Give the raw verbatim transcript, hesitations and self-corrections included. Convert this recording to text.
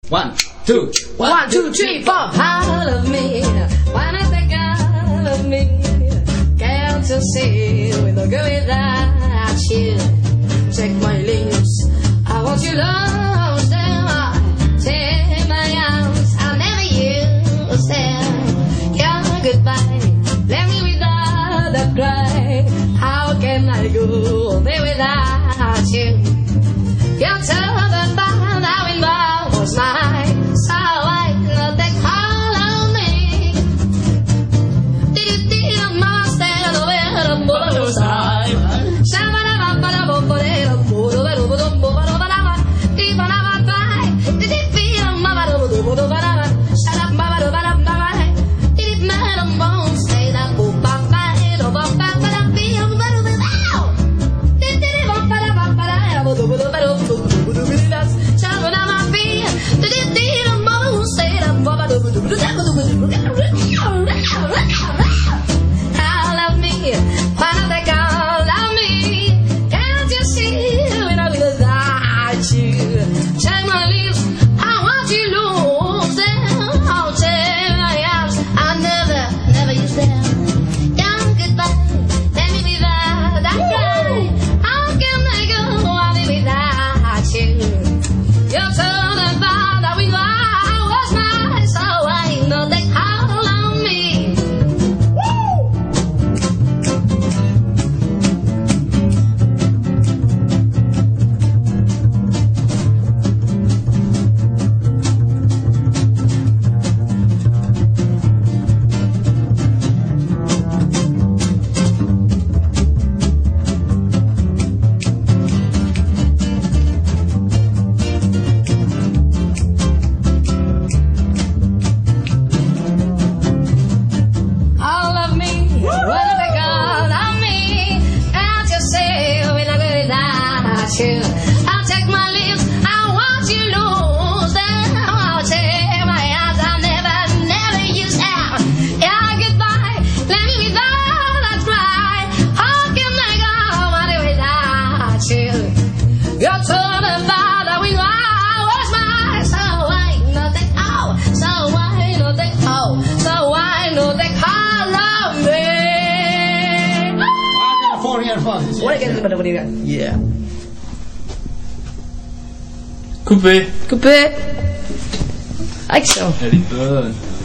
One, two, one, One, two, three, four. All of me, when I think all of me, can't you see we don't go without you? Take my lips, I want you lost them. Take my arms, I'll never use them. Your goodbye, let me without a cry. How can I go there without you? You're told about how in love was mine, so I know they call on me. Did you see the monster of the motor's side? Shabba ba ba ba ba motor ba ba ba ba ba ba. Did ba ba ba? Did it feel ma ba ba ba ba ba? Shut up ba ba ba ba. Did it matter monster that bo ba ba ba ba ba ba feel ba ba ba? Did it ba ba ba ba ba ba ba ba? All of me, wanna take all of me. Can't you see when I'm without you? Take my lips, I want you lose them. I'll take my arms, I'll never, never use them. Young goodbye, let me be there, that cry. How can I go on without you? You're told about that we was mine, so I know they call on me. All of me, what they call on me. Can't you say when I'm without you? I'll take my lips, I want you lose them. I'll take my hands, I'll never, never use them. Yeah, goodbye, let me be there, that's right. How can I go on without you? You're told about that we was mine, so I know they call, so I know they call, so I know they call on me. I got four earphones. What again? What do you got? Yeah. Coupé. Coupé. Like so. Elle est bonne.